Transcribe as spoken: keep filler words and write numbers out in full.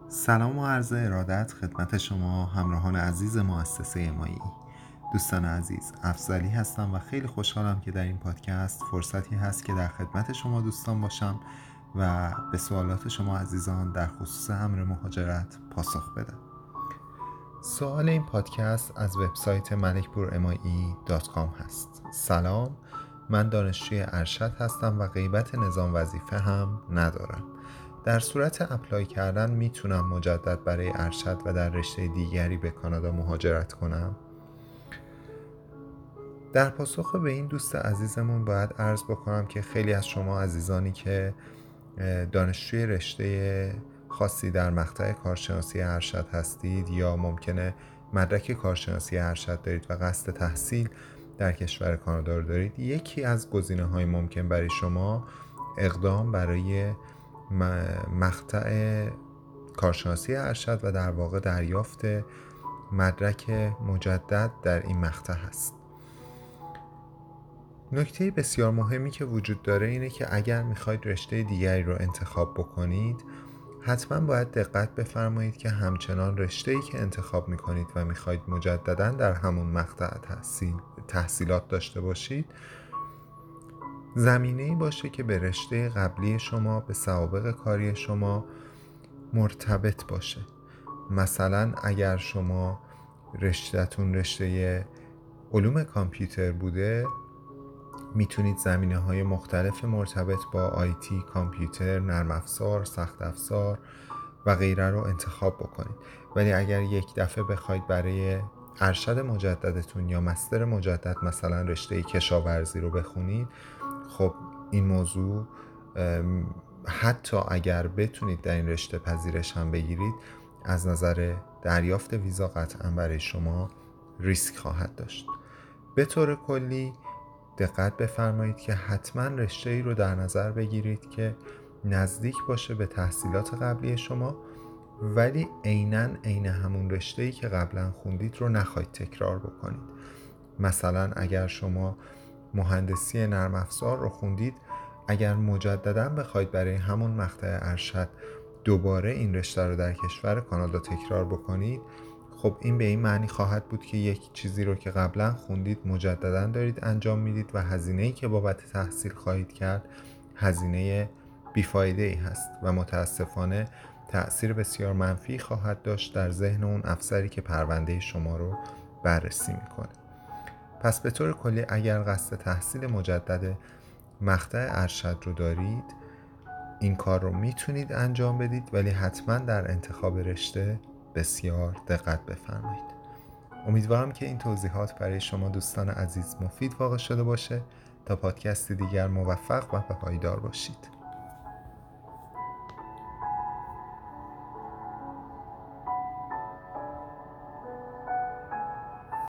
سلام و عرض ارادت خدمت شما همراهان عزیز مؤسسه امایی. دوستان عزیز، افضلی هستم و خیلی خوشحالم که در این پادکست فرصتی هست که در خدمت شما دوستان باشم و به سوالات شما عزیزان در خصوص امر مهاجرت پاسخ بدم. سوال این پادکست از وبسایت ملک پور امایی دات کام هست. سلام، من دانشجوی ارشد هستم و غیبت نظام وظیفه هم ندارم. در صورت اپلای کردن میتونم مجدد برای ارشد و در رشته دیگری به کانادا مهاجرت کنم؟ در پاسخ به این دوست عزیزمون باید عرض بکنم که خیلی از شما عزیزانی که دانشجوی رشته خاصی در مقطع کارشناسی ارشد هستید یا ممکنه مدرک کارشناسی ارشد دارید و قصد تحصیل در کشور کانادا رو دارید، یکی از گزینه‌های ممکن برای شما اقدام برای مقطع کارشناسی ارشد و در واقع دریافت مدرک مجدد در این مقطع هست. نکته بسیار مهمی که وجود داره اینه که اگر میخواید رشته دیگری رو انتخاب بکنید، حتما باید دقت بفرمایید که همچنان رشته‌ای که انتخاب میکنید و میخواید مجددا در همون مقطع تحصیل تحصیلات داشته باشید، زمینه‌ای باشه که به رشته قبلی شما، به سوابق کاری شما مرتبط باشه. مثلا اگر شما رشته‌تون رشته علوم کامپیوتر بوده، میتونید زمینه‌های مختلف مرتبط با آیتی، کامپیوتر، نرم افزار، سخت افزار و غیره رو انتخاب بکنید. ولی اگر یک دفعه بخواید برای ارشد مجددتون یا مستر مجدد مثلا رشته کشاورزی رو بخونید، خب این موضوع حتی اگر بتونید در این رشته پذیرش هم بگیرید، از نظر دریافت ویزا قطعا برای شما ریسک خواهد داشت. به طور کلی دقت بفرمایید که حتما رشته‌ای رو در نظر بگیرید که نزدیک باشه به تحصیلات قبلی شما، ولی عیناً عین همون رشته‌ای که قبلا خوندید رو نخواهید تکرار بکنید. مثلا اگر شما مهندسی نرم افزار رو خوندید، اگر مجددا بخواید برای همون مقطع ارشد دوباره این رشته رو در کشور کانادا تکرار بکنید، خب این به این معنی خواهد بود که یک چیزی رو که قبلا خوندید مجددا دارید انجام میدید و هزینه‌ای که بابت تحصیل خواهید کرد هزینه بیفایده‌ای هست و متاسفانه تأثیر بسیار منفی خواهد داشت در ذهن اون افسری که پرونده شما رو بررسی میکنه. پس به طور کلی اگر قصد تحصیل مجدد مقطع ارشد رو دارید، این کار رو میتونید انجام بدید، ولی حتما در انتخاب رشته بسیار دقت بفرمایید. امیدوارم که این توضیحات برای شما دوستان عزیز مفید واقع شده باشه. تا پادکست دیگر موفق و پایدار باشید.